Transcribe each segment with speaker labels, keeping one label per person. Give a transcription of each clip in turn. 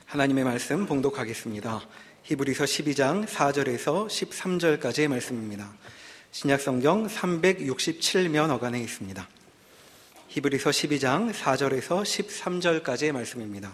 Speaker 1: 하나님의 말씀 봉독하겠습니다. 히브리서 12장 4절에서 13절까지의 말씀입니다. 신약성경 367면 어간에 있습니다. 히브리서 12장 4절에서 13절까지의 말씀입니다.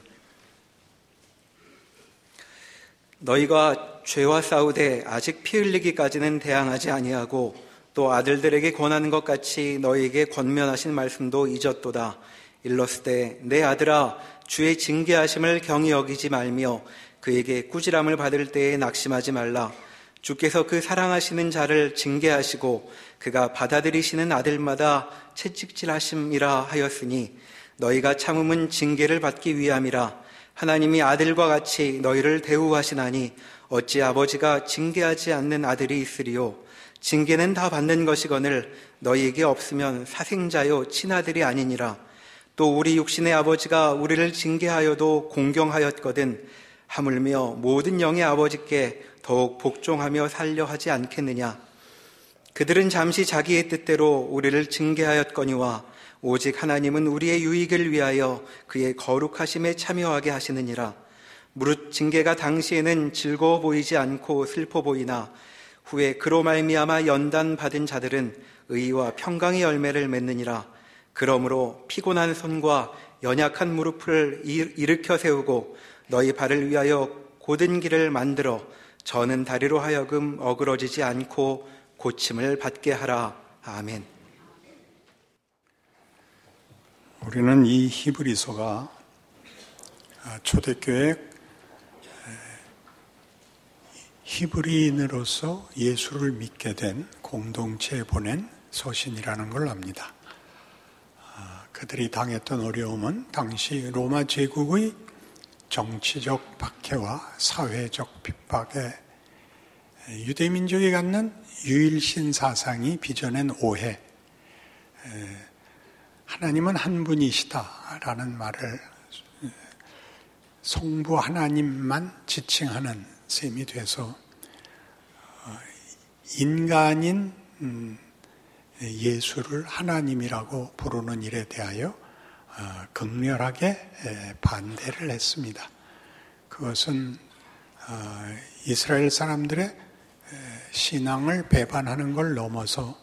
Speaker 1: 너희가 죄와 싸우되 아직 피 흘리기까지는 대항하지 아니하고 또 아들들에게 권하는 것 같이 너희에게 권면하신 말씀도 잊었도다. 일렀으되 내 아들아 주의 징계하심을 경히 여기지 말며 그에게 꾸지람을 받을 때에 낙심하지 말라. 주께서 그 사랑하시는 자를 징계하시고 그가 받아들이시는 아들마다 채찍질하심이라 하였으니 너희가 참음은 징계를 받기 위함이라. 하나님이 아들과 같이 너희를 대우하시나니 어찌 아버지가 징계하지 않는 아들이 있으리요. 징계는 다 받는 것이거늘 너희에게 없으면 사생자요 친아들이 아니니라. 또 우리 육신의 아버지가 우리를 징계하여도 공경하였거든 하물며 모든 영의 아버지께 더욱 복종하며 살려 하지 않겠느냐. 그들은 잠시 자기의 뜻대로 우리를 징계하였거니와 오직 하나님은 우리의 유익을 위하여 그의 거룩하심에 참여하게 하시느니라. 무릇 징계가 당시에는 즐거워 보이지 않고 슬퍼 보이나 후에 그로 말미암아 연단 받은 자들은 의와 평강의 열매를 맺느니라. 그러므로 피곤한 손과 연약한 무릎을 일으켜 세우고 너희 발을 위하여 곧은 길을 만들어 저는 다리로 하여금 어그러지지 않고 고침을 받게 하라. 아멘.
Speaker 2: 우리는 이 히브리서가 초대교회 히브리인으로서 예수를 믿게 된 공동체에 보낸 서신이라는 걸 압니다. 그들이 당했던 어려움은 당시 로마 제국의 정치적 박해와 사회적 핍박에 유대민족이 갖는 유일신 사상이 빚어낸 오해, 하나님은 한 분이시다라는 말을 성부 하나님만 지칭하는 셈이 돼서 인간인 예수를 하나님이라고 부르는 일에 대하여 극렬하게 반대를 했습니다. 그것은 이스라엘 사람들의 신앙을 배반하는 걸 넘어서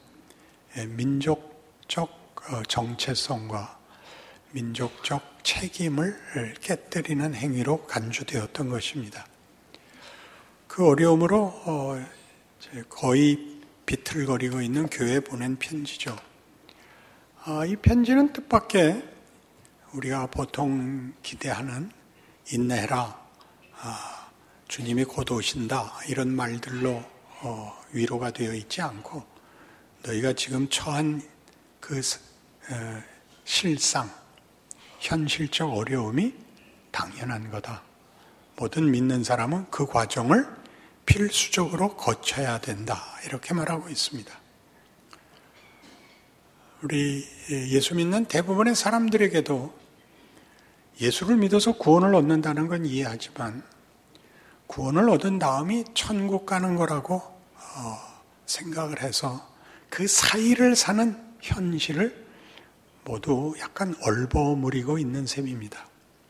Speaker 2: 민족적 정체성과 민족적 책임을 깨뜨리는 행위로 간주되었던 것입니다. 그 어려움으로 거의 비틀거리고 있는 교회에 보낸 편지죠. 이 편지는 뜻밖의 우리가 보통 기대하는 인내해라, 주님이 곧 오신다 이런 말들로 위로가 되어 있지 않고 너희가 지금 처한 그 실상, 현실적 어려움이 당연한 거다. 모든 믿는 사람은 그 과정을 필수적으로 거쳐야 된다. 이렇게 말하고 있습니다. 우리 예수 믿는 대부분의 사람들에게도 예수를 믿어서 구원을 얻는다는 건 이해하지만 구원을 얻은 다음이 천국 가는 거라고 생각을 해서 그 사이를 사는 현실을 모두 약간 얼버무리고 있는 셈입니다.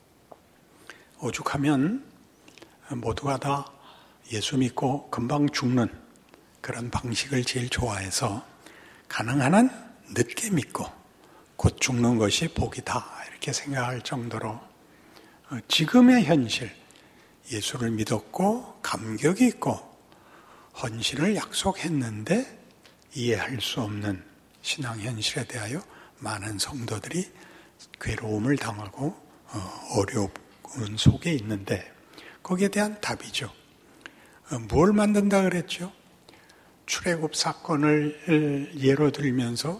Speaker 2: 오죽하면 모두가 다 예수 믿고 금방 죽는 그런 방식을 제일 좋아해서 가능한 한 늦게 믿고 곧 죽는 것이 복이다 이렇게 생각할 정도로 지금의 현실, 예수를 믿었고 감격이 있고 헌신을 약속했는데 이해할 수 없는 신앙 현실에 대하여 많은 성도들이 괴로움을 당하고 어려운 속에 있는데 거기에 대한 답이죠. 뭘 만든다 그랬죠? 출애굽 사건을 예로 들면서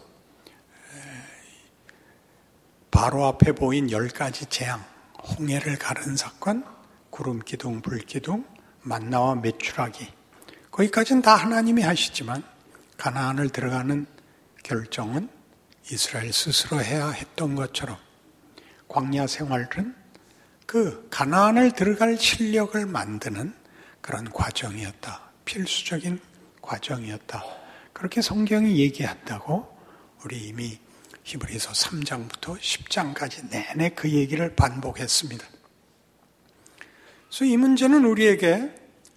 Speaker 2: 바로 앞에 보인 10가지 재앙, 홍해를 가른 사건, 구름기둥, 불기둥, 만나와 메추라기 거기까지는 다 하나님이 하시지만 가나안을 들어가는 결정은 이스라엘 스스로 해야 했던 것처럼 광야 생활은 그 가나안을 들어갈 실력을 만드는 그런 과정이었다. 필수적인 과정이었다. 그렇게 성경이 얘기한다고 우리 이미 히브리서 3장부터 10장까지 내내 그 얘기를 반복했습니다. 그래서 이 문제는 우리에게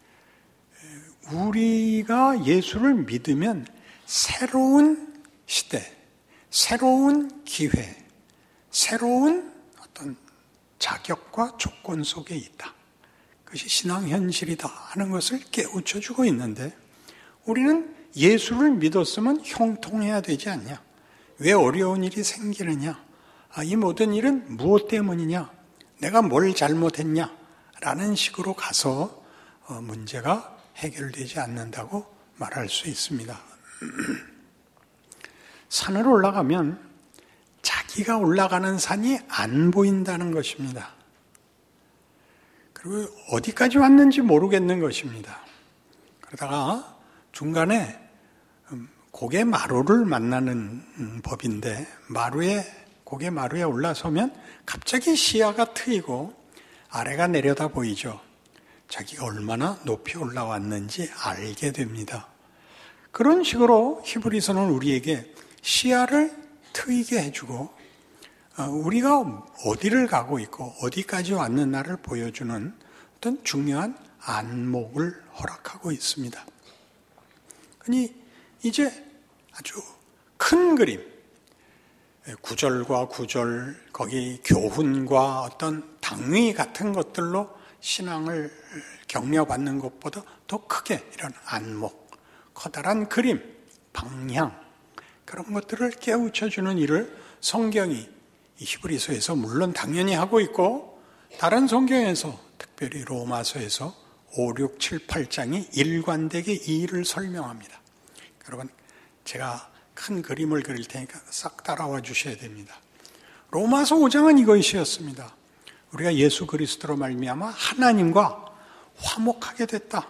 Speaker 2: 우리가 예수를 믿으면 새로운 시대, 새로운 기회, 새로운 어떤 자격과 조건 속에 있다. 그것이 신앙 현실이다 하는 것을 깨우쳐주고 있는데 우리는 예수를 믿었으면 형통해야 되지 않냐? 왜 어려운 일이 생기느냐? 이 모든 일은 무엇 때문이냐? 내가 뭘 잘못했냐? 라는 식으로 가서 문제가 해결되지 않는다고 말할 수 있습니다. 산을 올라가면 자기가 올라가는 산이 안 보인다는 것입니다. 그리고 어디까지 왔는지 모르겠는 것입니다. 그러다가 중간에 고개 마루를 만나는 법인데 고개 마루에 올라서면 갑자기 시야가 트이고 아래가 내려다 보이죠. 자기가 얼마나 높이 올라왔는지 알게 됩니다. 그런 식으로 히브리서는 우리에게 시야를 트이게 해주고 우리가 어디를 가고 있고 어디까지 왔는가를 보여주는 어떤 중요한 안목을 허락하고 있습니다. 그러니 이제 아주 큰 그림, 구절과 구절, 거기 교훈과 어떤 당위 같은 것들로 신앙을 격려받는 것보다 더 크게 이런 안목, 커다란 그림, 방향 그런 것들을 깨우쳐주는 일을 성경이 히브리서에서 물론 당연히 하고 있고 다른 성경에서 특별히 로마서에서 5, 6, 7, 8장이 일관되게 이 일을 설명합니다. 여러분 제가 큰 그림을 그릴 테니까 싹 따라와 주셔야 됩니다. 로마서 5장은 이것이었습니다. 우리가 예수 그리스도로 말미암아 하나님과 화목하게 됐다.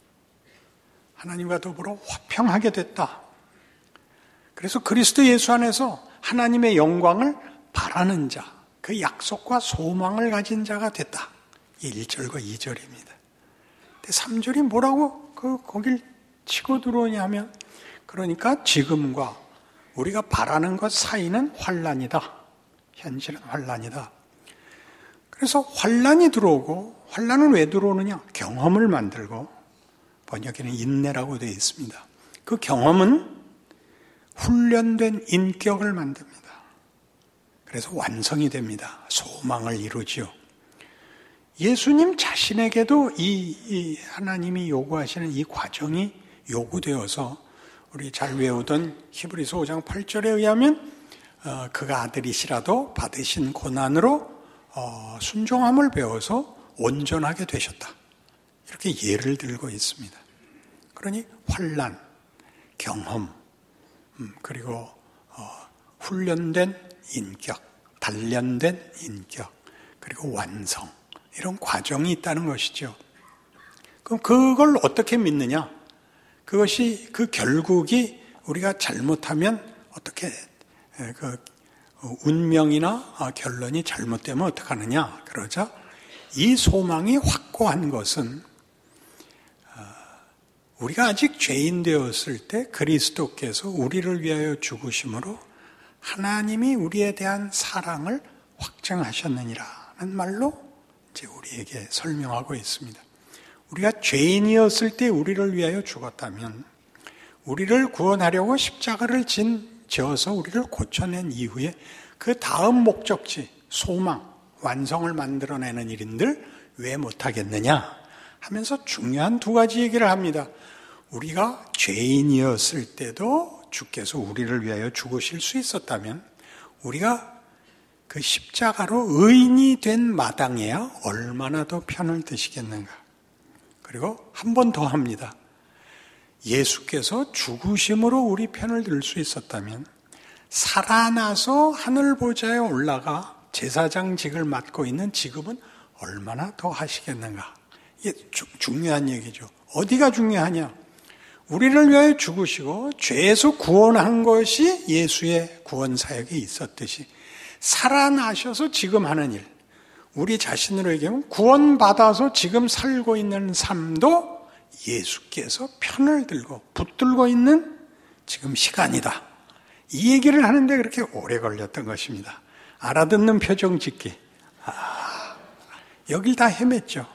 Speaker 2: 하나님과 더불어 화평하게 됐다. 그래서 그리스도 예수 안에서 하나님의 영광을 바라는 자, 그 약속과 소망을 가진 자가 됐다. 1절과 2절입니다. 근데 3절이 뭐라고 거길 치고 들어오냐면 그러니까 지금과 우리가 바라는 것 사이는 환난이다. 현실은 환난이다. 그래서 환난이 들어오고 환난은 왜 들어오느냐? 경험을 만들고 번역에는 인내라고 되어 있습니다. 그 경험은 훈련된 인격을 만듭니다. 그래서 완성이 됩니다. 소망을 이루지요. 예수님 자신에게도 이 하나님이 요구하시는 이 과정이 요구되어서 우리 잘 외우던 히브리서 5장 8절에 의하면 그가 아들이시라도 받으신 고난으로 순종함을 배워서 온전하게 되셨다. 이렇게 예를 들고 있습니다. 그러니 환난, 경험, 그리고 훈련된 인격, 단련된 인격, 그리고 완성 이런 과정이 있다는 것이죠. 그럼 그걸 어떻게 믿느냐? 그것이 그 결국이 우리가 잘못하면 어떻게 운명이나 결론이 잘못되면 어떡하느냐? 그러자 이 소망이 확고한 것은 우리가 아직 죄인 되었을 때 그리스도께서 우리를 위하여 죽으심으로 하나님이 우리에 대한 사랑을 확증하셨느니라는 말로 이제 우리에게 설명하고 있습니다. 우리가 죄인이었을 때 우리를 위하여 죽었다면 우리를 구원하려고 십자가를 지어서 우리를 고쳐낸 이후에 그 다음 목적지, 소망, 완성을 만들어내는 일인들 왜 못하겠느냐 하면서 중요한 두 가지 얘기를 합니다. 우리가 죄인이었을 때도 주께서 우리를 위하여 죽으실 수 있었다면 우리가 그 십자가로 의인이 된 마당에야 얼마나 더 편을 드시겠는가. 그리고 한 번 더 합니다. 예수께서 죽으심으로 우리 편을 들 수 있었다면 살아나서 하늘 보좌에 올라가 제사장직을 맡고 있는 지금은 얼마나 더 하시겠는가. 이게 중요한 얘기죠. 어디가 중요하냐? 우리를 위하여 죽으시고 죄에서 구원한 것이 예수의 구원 사역이 있었듯이 살아나셔서 지금 하는 일, 우리 자신으로 얘기하면 구원받아서 지금 살고 있는 삶도 예수께서 편을 들고 붙들고 있는 지금 시간이다. 이 얘기를 하는데 그렇게 오래 걸렸던 것입니다. 알아듣는 표정 짓기. 여길 다 헤맸죠.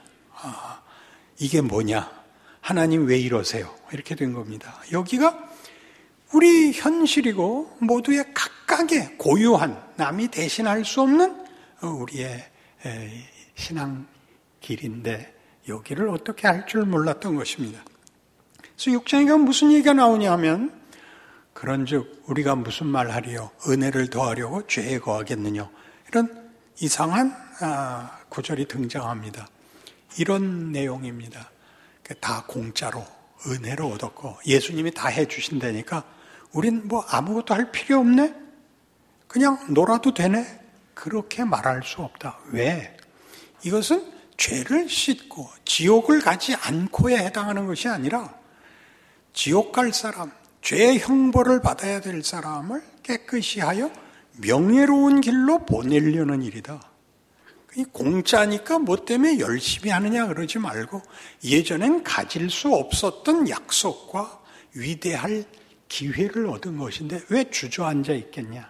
Speaker 2: 이게 뭐냐? 하나님 왜 이러세요? 이렇게 된 겁니다. 여기가 우리 현실이고 모두의 각각의 고유한 남이 대신할 수 없는 우리의 신앙 길인데 여기를 어떻게 할 줄 몰랐던 것입니다. 그래서 6장에 가면 무슨 얘기가 나오냐 하면 그런즉 우리가 무슨 말하리요? 은혜를 더하려고 죄에 거하겠느냐? 이런 이상한 구절이 등장합니다. 이런 내용입니다. 다 공짜로 은혜로 얻었고 예수님이 다 해주신다니까 우린 뭐 아무것도 할 필요 없네? 그냥 놀아도 되네? 그렇게 말할 수 없다. 왜? 이것은 죄를 씻고 지옥을 가지 않고에 해당하는 것이 아니라 지옥 갈 사람, 죄의 형벌을 받아야 될 사람을 깨끗이 하여 명예로운 길로 보내려는 일이다. 공짜니까 뭐 때문에 열심히 하느냐 그러지 말고 예전엔 가질 수 없었던 약속과 위대할 기회를 얻은 것인데 왜 주저앉아 있겠냐?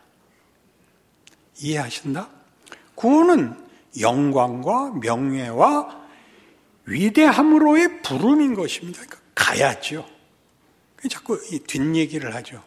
Speaker 2: 이해하신다? 구원은 영광과 명예와 위대함으로의 부름인 것입니다. 그러니까 가야죠. 자꾸 이 뒷얘기를 하죠.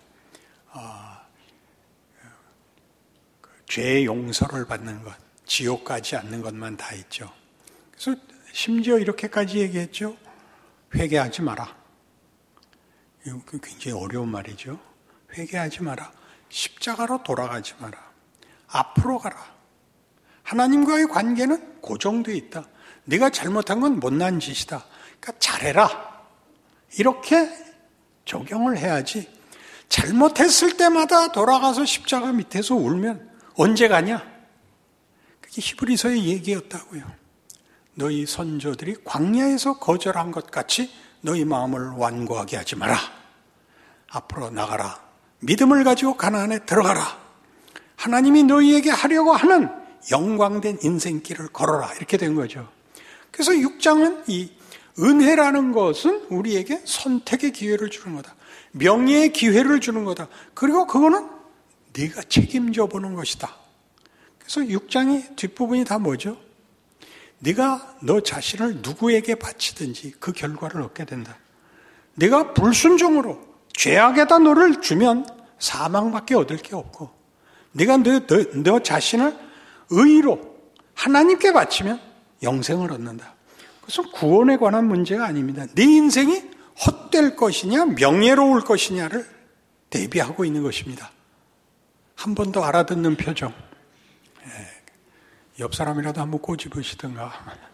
Speaker 2: 죄의 용서를 받는 것, 지옥 가지 않는 것만 다 있죠. 그래서 심지어 이렇게까지 얘기했죠. 회개하지 마라. 이거 굉장히 어려운 말이죠. 회개하지 마라. 십자가로 돌아가지 마라. 앞으로 가라. 하나님과의 관계는 고정되어 있다. 네가 잘못한 건 못난 짓이다. 그러니까 잘해라. 이렇게 적용을 해야지. 잘못했을 때마다 돌아가서 십자가 밑에서 울면 언제 가냐? 그게 히브리서의 얘기였다고요. 너희 선조들이 광야에서 거절한 것 같이 너희 마음을 완고하게 하지 마라. 앞으로 나가라. 믿음을 가지고 가나안에 들어가라. 하나님이 너희에게 하려고 하는 영광된 인생길을 걸어라. 이렇게 된 거죠. 그래서 6장은 이 은혜라는 것은 우리에게 선택의 기회를 주는 거다. 명예의 기회를 주는 거다. 그리고 그거는 네가 책임져 보는 것이다. 그래서 6장의 뒷부분이 다 뭐죠? 네가 너 자신을 누구에게 바치든지 그 결과를 얻게 된다. 네가 불순종으로 죄악에다 너를 주면 사망밖에 얻을 게 없고 네가 너 자신을 의로 하나님께 바치면 영생을 얻는다. 그것은 구원에 관한 문제가 아닙니다. 네 인생이 헛될 것이냐 명예로울 것이냐를 대비하고 있는 것입니다. 한 번 더 알아듣는 표정. 옆 사람이라도 한번 꼬집으시든가.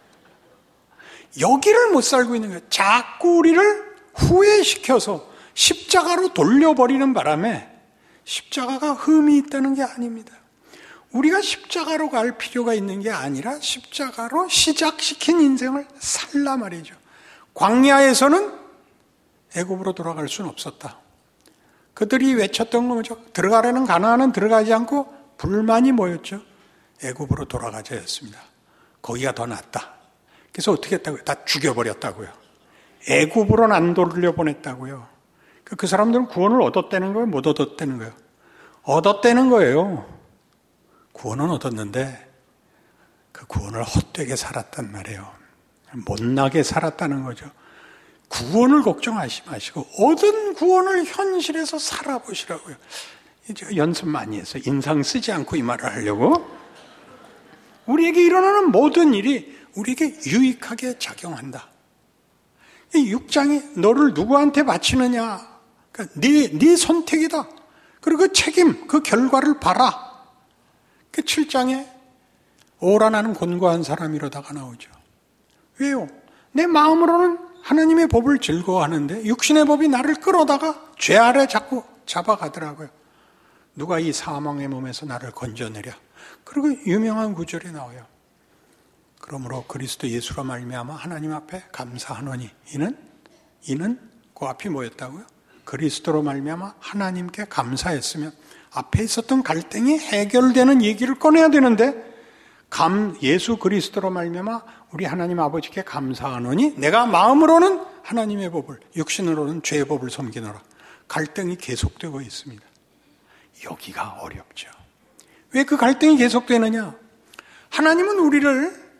Speaker 2: 여기를 못 살고 있는 거예요. 자꾸 우리를 후회시켜서 십자가로 돌려버리는 바람에 십자가가 흠이 있다는 게 아닙니다. 우리가 십자가로 갈 필요가 있는 게 아니라 십자가로 시작시킨 인생을 살라 말이죠. 광야에서는 애굽으로 돌아갈 수는 없었다. 그들이 외쳤던 거죠. 들어가라는 가나안은 들어가지 않고 불만이 뭐였죠? 애굽으로 돌아가자였습니다. 거기가 더 낫다. 그래서 어떻게 했다고요? 다 죽여버렸다고요. 애굽으로는 안 돌려보냈다고요. 그 사람들은 구원을 얻었다는 거예요? 못 얻었다는 거예요? 얻었다는 거예요. 구원은 얻었는데 그 구원을 헛되게 살았단 말이에요. 못나게 살았다는 거죠. 구원을 걱정하지 마시고 얻은 구원을 현실에서 살아보시라고요. 제가 연습 많이 했어요. 인상 쓰지 않고 이 말을 하려고. 우리에게 일어나는 모든 일이 우리에게 유익하게 작용한다. 이 6장이 너를 누구한테 바치느냐. 그러니까 네 선택이다. 그리고 그 책임, 그 결과를 봐라. 그 7장에 오라나는 곤고한 사람이로다가 나오죠. 왜요? 내 마음으로는 하나님의 법을 즐거워하는데 육신의 법이 나를 끌어다가 죄 아래 자꾸 잡아가더라고요. 누가 이 사망의 몸에서 나를 건져내랴. 그리고 유명한 구절이 나와요. 그러므로 그리스도 예수로 말미암아 하나님 앞에 감사하노니 이는 그 앞이 뭐였다고요? 그리스도로 말미암아 하나님께 감사했으면 앞에 있었던 갈등이 해결되는 얘기를 꺼내야 되는데 예수 그리스도로 말미암아 우리 하나님 아버지께 감사하노니 내가 마음으로는 하나님의 법을 육신으로는 죄의 법을 섬기노라. 갈등이 계속되고 있습니다. 여기가 어렵죠. 왜 그 갈등이 계속되느냐? 하나님은 우리를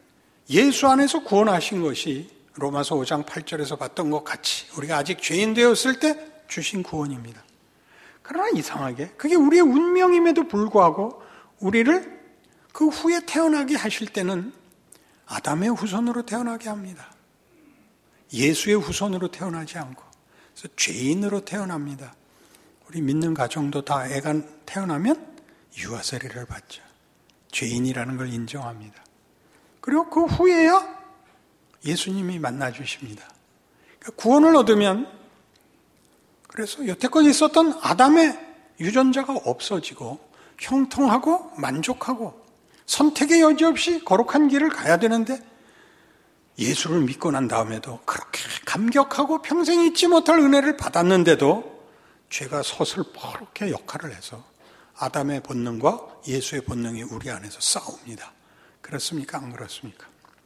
Speaker 2: 예수 안에서 구원하신 것이 로마서 5장 8절에서 봤던 것 같이 우리가 아직 죄인 되었을 때 주신 구원입니다. 그러나 이상하게 그게 우리의 운명임에도 불구하고 우리를 그 후에 태어나게 하실 때는 아담의 후손으로 태어나게 합니다. 예수의 후손으로 태어나지 않고 그래서 죄인으로 태어납니다. 우리 믿는 가정도 다 애가 태어나면 유아 세례를 받죠. 죄인이라는 걸 인정합니다. 그리고 그 후에야 예수님이 만나주십니다. 그러니까 구원을 얻으면 그래서 여태껏 있었던 아담의 유전자가 없어지고 형통하고 만족하고 선택의 여지 없이 거룩한 길을 가야 되는데 예수를 믿고 난 다음에도 그렇게 감격하고 평생 잊지 못할 은혜를 받았는데도 죄가 서슬퍼렇게 역할을 해서 아담의 본능과 예수의 본능이 우리 안에서 싸웁니다. 그렇습니까? 안 그렇습니까?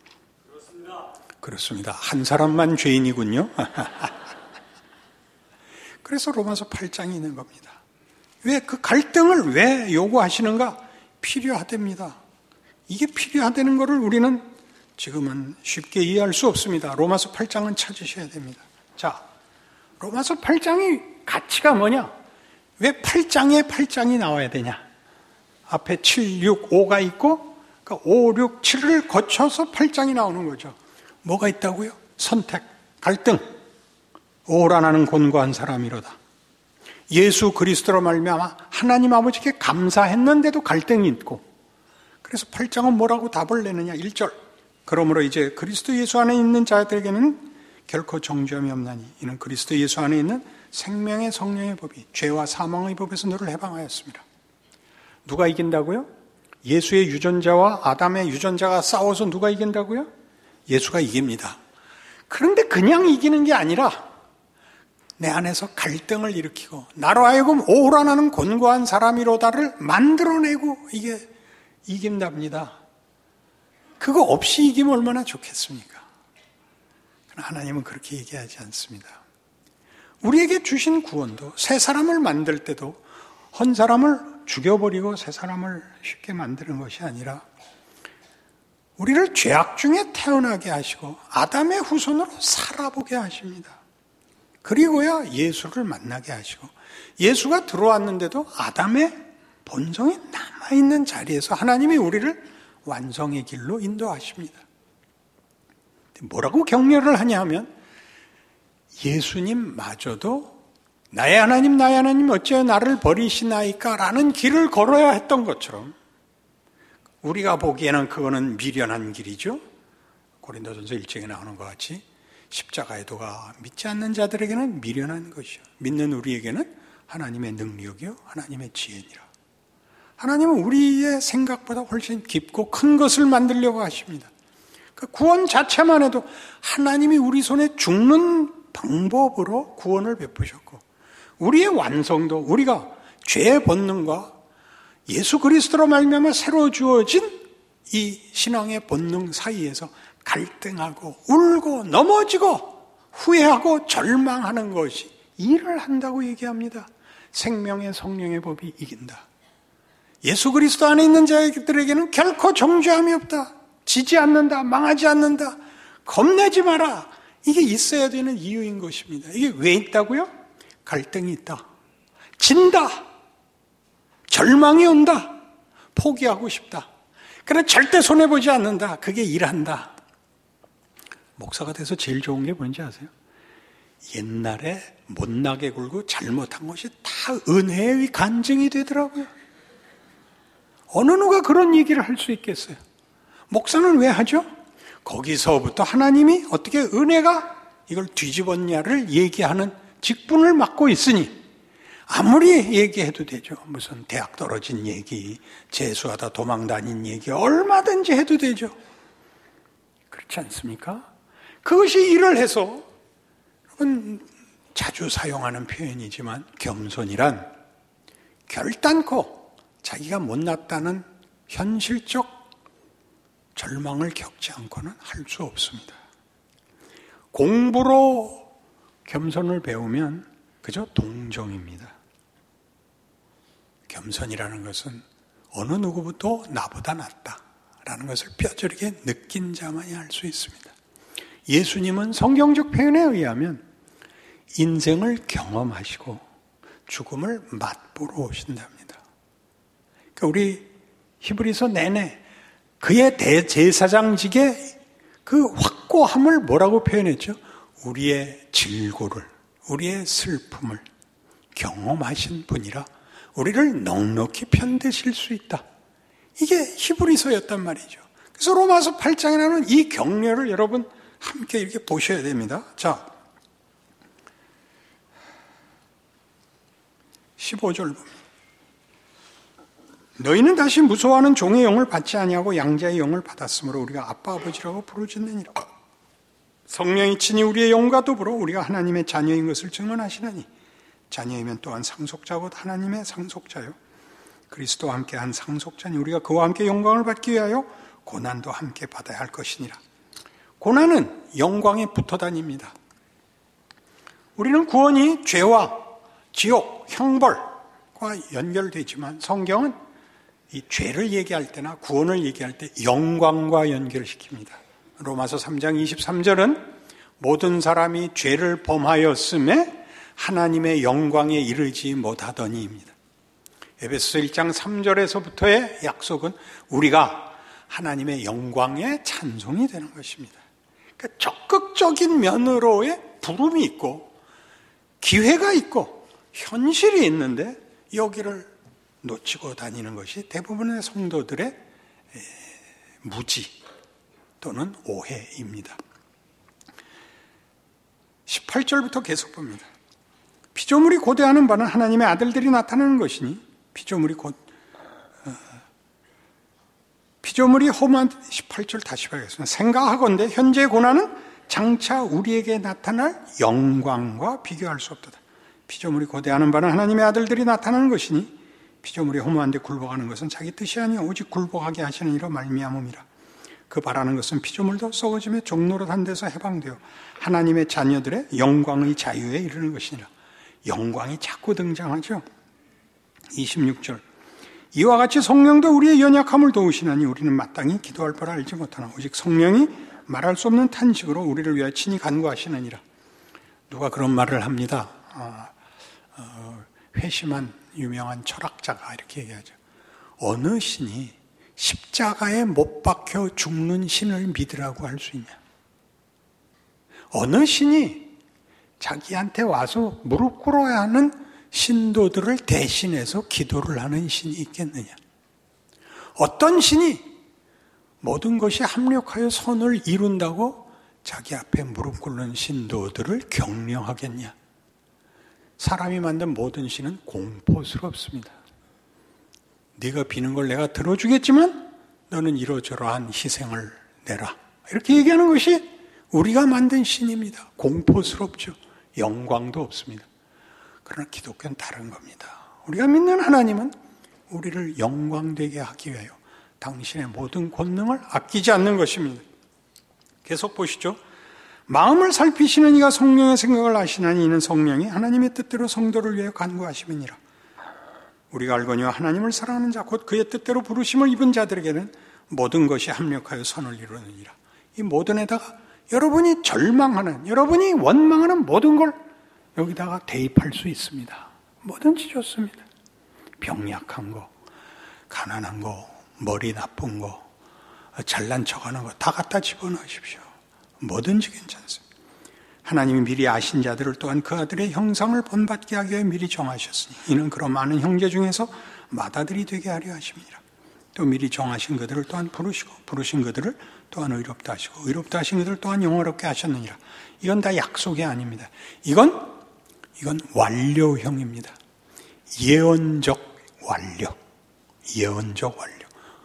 Speaker 2: 그렇습니다. 한 사람만 죄인이군요. 그래서 로마서 8장이 있는 겁니다. 왜 그 갈등을 왜 요구하시는가? 필요하답니다. 이게 필요하다는 것을 우리는 지금은 쉽게 이해할 수 없습니다. 로마서 8장은 찾으셔야 됩니다. 자, 로마서 8장이 가치가 뭐냐? 왜 8장에 8장이 나와야 되냐? 앞에 7, 6, 5가 있고 그러니까 5, 6, 7을 거쳐서 8장이 나오는 거죠. 뭐가 있다고요? 선택, 갈등. 오라 나는 곤고한 사람이로다. 예수 그리스도로 말미암아 하나님 아버지께 감사했는데도 갈등이 있고 그래서 8장은 뭐라고 답을 내느냐? 1절. 그러므로 이제 그리스도 예수 안에 있는 자들에게는 결코 정죄함이 없나니 이는 그리스도 예수 안에 있는 생명의 성령의 법이 죄와 사망의 법에서 너를 해방하였습니다. 누가 이긴다고요? 예수의 유전자와 아담의 유전자가 싸워서 누가 이긴다고요? 예수가 이깁니다. 그런데 그냥 이기는 게 아니라 내 안에서 갈등을 일으키고 나로 하여금 오라 나는 곤고한 사람이로다를 만들어내고 이게 이긴답니다. 그거 없이 이기면 얼마나 좋겠습니까? 그러나 하나님은 그렇게 얘기하지 않습니다. 우리에게 주신 구원도 새 사람을 만들 때도 한 사람을 죽여버리고 새 사람을 쉽게 만드는 것이 아니라 우리를 죄악 중에 태어나게 하시고 아담의 후손으로 살아보게 하십니다. 그리고야 예수를 만나게 하시고 예수가 들어왔는데도 아담의 본성이 남아있는 자리에서 하나님이 우리를 완성의 길로 인도하십니다. 뭐라고 격려를 하냐 하면 예수님마저도 나의 하나님 어찌하여 나를 버리시나이까 라는 길을 걸어야 했던 것처럼 우리가 보기에는 그거는 미련한 길이죠. 고린도전서 1장에 나오는 것 같이 십자가의 도가 믿지 않는 자들에게는 미련한 것이요 믿는 우리에게는 하나님의 능력이요 하나님의 지혜니라. 하나님은 우리의 생각보다 훨씬 깊고 큰 것을 만들려고 하십니다. 그 구원 자체만 해도 하나님이 우리 손에 죽는 방법으로 구원을 베푸셨고 우리의 완성도 우리가 죄의 본능과 예수 그리스도로 말미암아 새로 주어진 이 신앙의 본능 사이에서 갈등하고 울고 넘어지고 후회하고 절망하는 것이 일을 한다고 얘기합니다. 생명의 성령의 법이 이긴다. 예수 그리스도 안에 있는 자들에게는 결코 정죄함이 없다. 지지 않는다. 망하지 않는다. 겁내지 마라. 이게 있어야 되는 이유인 것입니다. 이게 왜 있다고요? 갈등이 있다. 진다. 절망이 온다. 포기하고 싶다. 그러나 절대 손해보지 않는다. 그게 일한다. 목사가 돼서 제일 좋은 게 뭔지 아세요? 옛날에 못나게 굴고 잘못한 것이 다 은혜의 간증이 되더라고요. 어느 누가 그런 얘기를 할 수 있겠어요? 목사는 왜 하죠? 거기서부터 하나님이 어떻게 은혜가 이걸 뒤집었냐를 얘기하는 직분을 맡고 있으니 아무리 얘기해도 되죠. 무슨 대학 떨어진 얘기, 재수하다 도망 다닌 얘기 얼마든지 해도 되죠. 그렇지 않습니까? 그것이 일을 해서 여러분 자주 사용하는 표현이지만 겸손이란 결단코 자기가 못났다는 현실적 절망을 겪지 않고는 할 수 없습니다. 공부로 겸손을 배우면 그저 동정입니다. 겸손이라는 것은 어느 누구보다 나보다 낫다 라는 것을 뼈저리게 느낀 자만이 알 수 있습니다. 예수님은 성경적 표현에 의하면 인생을 경험하시고 죽음을 맛보러 오신답니다. 그러니까 우리 히브리서 내내 그의 대제사장직의 그 확고함을 뭐라고 표현했죠? 우리의 질고를, 우리의 슬픔을 경험하신 분이라 우리를 넉넉히 편드실 수 있다. 이게 히브리서였단 말이죠. 그래서 로마서 8장에 나오는 이 격려를 여러분 함께 이렇게 보셔야 됩니다. 자, 15절 봅니다. 너희는 다시 무서워하는 종의 영을 받지 아니하고 양자의 영을 받았으므로 우리가 아빠 아버지라고 부르짖느니라. 성령이 친히 우리의 영과 더불어 우리가 하나님의 자녀인 것을 증언하시나니 자녀이면 또한 상속자고 하나님의 상속자요 그리스도와 함께 한 상속자니 우리가 그와 함께 영광을 받기 위하여 고난도 함께 받아야 할 것이니라. 고난은 영광에 붙어 다닙니다. 우리는 구원이 죄와 지옥, 형벌과 연결되지만 성경은 이 죄를 얘기할 때나 구원을 얘기할 때 영광과 연결시킵니다. 로마서 3장 23절은 모든 사람이 죄를 범하였음에 하나님의 영광에 이르지 못하더니입니다. 에베소서 1장 3절에서부터의 약속은 우리가 하나님의 영광의 찬송이 되는 것입니다. 그러니까 적극적인 면으로의 부름이 있고 기회가 있고 현실이 있는데 여기를 놓치고 다니는 것이 대부분의 성도들의 무지 또는 오해입니다. 18절부터 계속 봅니다. 피조물이 고대하는 바는 하나님의 아들들이 나타나는 것이니 피조물이 험한 18절 다시 봐야겠습니다. 생각하건대 현재의 고난은 장차 우리에게 나타날 영광과 비교할 수 없도다. 피조물이 고대하는 바는 하나님의 아들들이 나타나는 것이니 피조물이 허무한 데 굴복하는 것은 자기 뜻이 아니요 오직 굴복하게 하시는 이로 말미암음이라. 그 바라는 것은 피조물도 썩어짐에 종노릇한 데서 해방되어 하나님의 자녀들의 영광의 자유에 이르는 것이니라. 영광이 자꾸 등장하죠. 26절 이와 같이 성령도 우리의 연약함을 도우시나니 우리는 마땅히 기도할 바를 알지 못하나 오직 성령이 말할 수 없는 탄식으로 우리를 위하여 친히 간구하시느니라. 누가 그런 말을 합니다. 회심한 유명한 철학자가 이렇게 얘기하죠. 어느 신이 십자가에 못 박혀 죽는 신을 믿으라고 할 수 있냐? 어느 신이 자기한테 와서 무릎 꿇어야 하는 신도들을 대신해서 기도를 하는 신이 있겠느냐? 어떤 신이 모든 것이 합력하여 선을 이룬다고 자기 앞에 무릎 꿇는 신도들을 격려하겠냐? 사람이 만든 모든 신은 공포스럽습니다. 네가 비는 걸 내가 들어주겠지만 너는 이러저러한 희생을 내라. 이렇게 얘기하는 것이 우리가 만든 신입니다. 공포스럽죠. 영광도 없습니다. 그러나 기독교는 다른 겁니다. 우리가 믿는 하나님은 우리를 영광되게 하기 위하여 당신의 모든 권능을 아끼지 않는 것입니다. 계속 보시죠. 마음을 살피시는 이가 성령의 생각을 아시나니 이는 성령이 하나님의 뜻대로 성도를 위하여 간구하심이니라. 우리가 알거니와 하나님을 사랑하는 자 곧 그의 뜻대로 부르심을 입은 자들에게는 모든 것이 합력하여 선을 이루느니라. 이 모든에다가 여러분이 절망하는, 여러분이 원망하는 모든 걸 여기다가 대입할 수 있습니다. 뭐든지 좋습니다. 병약한 거, 가난한 거, 머리 나쁜 거, 잘난 척하는 거 다 갖다 집어넣으십시오. 뭐든지 괜찮습니다. 하나님이 미리 아신 자들을 또한 그 아들의 형상을 본받게 하기 위해 미리 정하셨으니 이는 그런 많은 형제 중에서 맏아들이 되게 하려 하심이라. 또 미리 정하신 그들을 또한 부르시고 부르신 그들을 또한 의롭다 하시고 의롭다 하신 그들을 또한 영화롭게 하셨느니라. 이건 다 약속이 아닙니다. 이건 완료형입니다. 예언적 완료. 예언적 완료.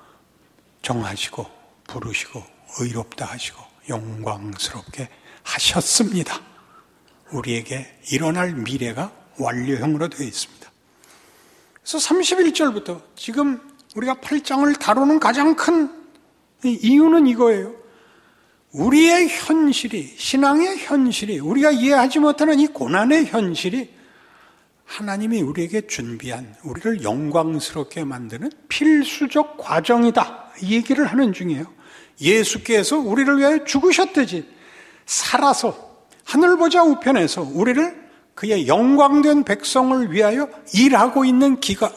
Speaker 2: 정하시고 부르시고 의롭다 하시고 영광스럽게 하셨습니다. 우리에게 일어날 미래가 완료형으로 되어 있습니다. 그래서 31절부터 지금 우리가 8장을 다루는 가장 큰 이유는 이거예요. 우리의 현실이, 신앙의 현실이, 우리가 이해하지 못하는 이 고난의 현실이 하나님이 우리에게 준비한, 우리를 영광스럽게 만드는 필수적 과정이다. 이 얘기를 하는 중이에요. 예수께서 우리를 위하여 죽으셨듯이 살아서 하늘보좌 우편에서 우리를 그의 영광된 백성을 위하여 일하고 있는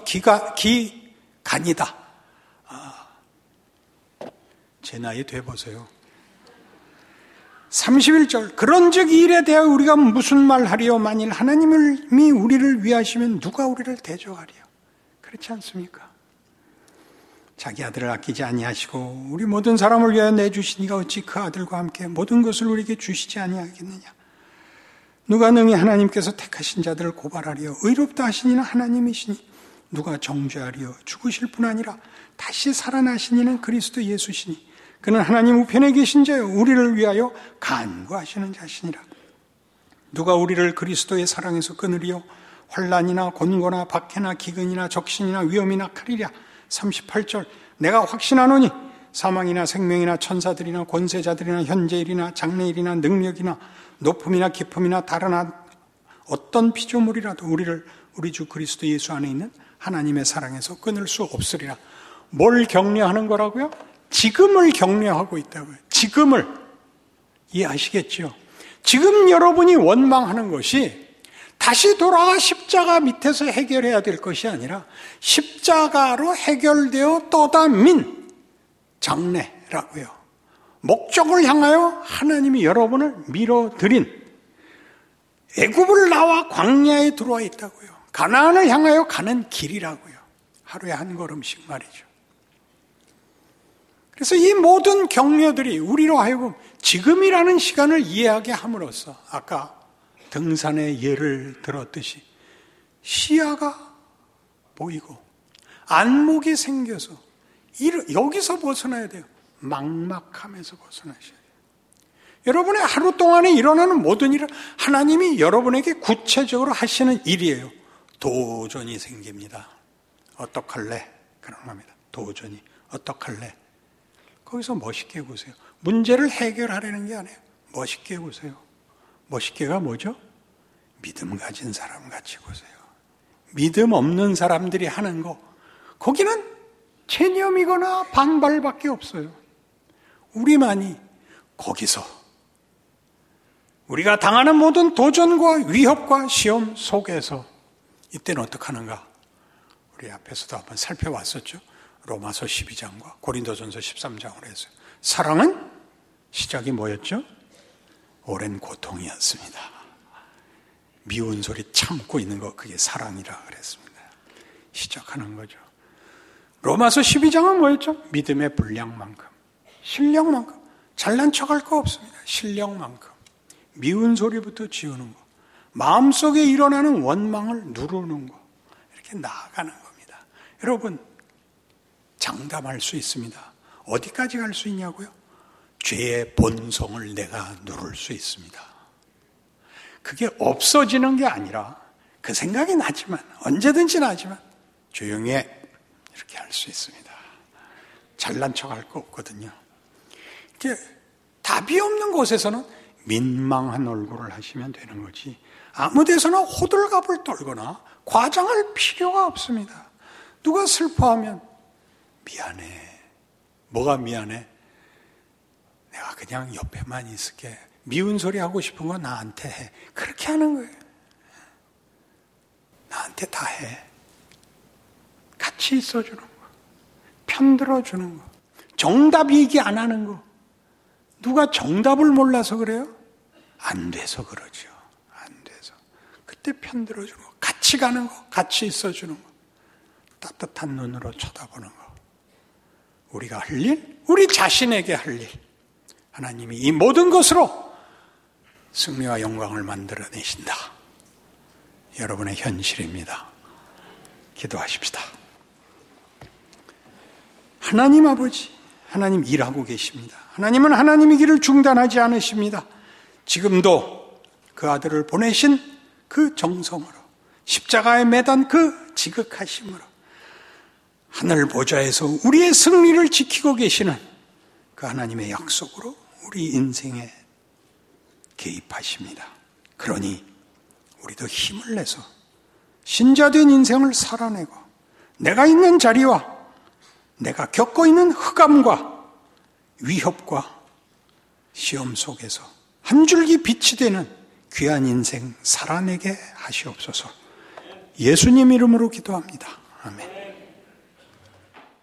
Speaker 2: 기간이다. 제 나이 돼보세요. 31절, 그런즉 이 일에 대하여 우리가 무슨 말하리요? 만일 하나님이 우리를 위하시면 누가 우리를 대적하리요? 그렇지 않습니까? 자기 아들을 아끼지 아니하시고 우리 모든 사람을 위하여 내주시니가 어찌 그 아들과 함께 모든 것을 우리에게 주시지 아니하겠느냐? 누가 능히 하나님께서 택하신 자들을 고발하리요? 의롭다 하시니는 하나님이시니 누가 정죄하리요? 죽으실 뿐 아니라 다시 살아나신 이는 그리스도 예수시니 그는 하나님 우편에 계신 자요 우리를 위하여 간구하시는 자시니라. 누가 우리를 그리스도의 사랑에서 끊으리요? 환난이나 곤고나 박해나 기근이나 적신이나 위험이나 칼이랴. 38절, 내가 확신하노니 사망이나 생명이나 천사들이나 권세자들이나 현재일이나 장래일이나 능력이나 높음이나 깊음이나 다른 어떤 피조물이라도 우리를 우리 주 그리스도 예수 안에 있는 하나님의 사랑에서 끊을 수 없으리라. 뭘 격려하는 거라고요? 지금을 격려하고 있다고요. 지금을. 이해하시겠죠? 지금 여러분이 원망하는 것이 다시 돌아가 십자가 밑에서 해결해야 될 것이 아니라 십자가로 해결되어 떠다민 장래라고요. 목적을 향하여 하나님이 여러분을 밀어들인, 애굽을 나와 광야에 들어와 있다고요. 가나안을 향하여 가는 길이라고요. 하루에 한 걸음씩 말이죠. 그래서 이 모든 격려들이 우리로 하여금 지금이라는 시간을 이해하게 함으로써 아까 등산의 예를 들었듯이 시야가 보이고 안목이 생겨서 여기서 벗어나야 돼요. 막막함에서 벗어나셔야 돼요. 여러분의 하루 동안에 일어나는 모든 일은 하나님이 여러분에게 구체적으로 하시는 일이에요. 도전이 생깁니다. 어떡할래? 그런 겁니다. 도전이. 어떡할래? 거기서 멋있게 보세요. 문제를 해결하려는 게 아니에요. 멋있게 보세요. 멋있게가 뭐죠? 믿음 가진 사람 같이 보세요. 믿음 없는 사람들이 하는 거, 거기는 체념이거나 반발밖에 없어요. 우리만이 거기서 우리가 당하는 모든 도전과 위협과 시험 속에서 이때는 어떻게 하는가? 우리 앞에서도 한번 살펴봤었죠. 로마서 12장과 고린도전서 13장으로 해서 사랑은 시작이 뭐였죠? 오랜 고통이었습니다. 미운 소리 참고 있는 거, 그게 사랑이라 그랬습니다. 시작하는 거죠. 로마서 12장은 뭐였죠? 믿음의 분량만큼, 실력만큼, 잘난 척할 거 없습니다. 실력만큼 미운 소리부터 지우는 거, 마음속에 일어나는 원망을 누르는 거, 이렇게 나아가는 겁니다. 여러분, 장담할 수 있습니다. 어디까지 갈 수 있냐고요? 죄의 본성을 내가 누를 수 있습니다. 그게 없어지는 게 아니라 그 생각이 나지만, 언제든지 나지만 조용히 이렇게 할 수 있습니다. 잘난 척할 거 없거든요. 이게 답이 없는 곳에서는 민망한 얼굴을 하시면 되는 거지, 아무 데서나 호들갑을 떨거나 과장할 필요가 없습니다. 누가 슬퍼하면 미안해. 뭐가 미안해? 내가 그냥 옆에만 있을게. 미운 소리 하고 싶은 거 나한테 해. 그렇게 하는 거예요. 나한테 다 해. 같이 있어주는 거. 편들어주는 거. 정답 얘기 안 하는 거. 누가 정답을 몰라서 그래요? 안 돼서 그러죠. 안 돼서. 그때 편들어주는 거. 같이 가는 거. 같이 있어주는 거. 따뜻한 눈으로 쳐다보는 거. 우리가 할 일, 우리 자신에게 할 일, 하나님이 이 모든 것으로 승리와 영광을 만들어내신다. 여러분의 현실입니다. 기도하십시다. 하나님 아버지, 하나님 일하고 계십니다. 하나님은 하나님의 길을 중단하지 않으십니다. 지금도 그 아들을 보내신 그 정성으로, 십자가에 매단 그 지극하심으로 하늘 보좌에서 우리의 승리를 지키고 계시는 그 하나님의 약속으로 우리 인생에 개입하십니다. 그러니 우리도 힘을 내서 신자된 인생을 살아내고 내가 있는 자리와 내가 겪고 있는 흑암과 위협과 시험 속에서 한 줄기 빛이 되는 귀한 인생 살아내게 하시옵소서. 예수님 이름으로 기도합니다. 아멘.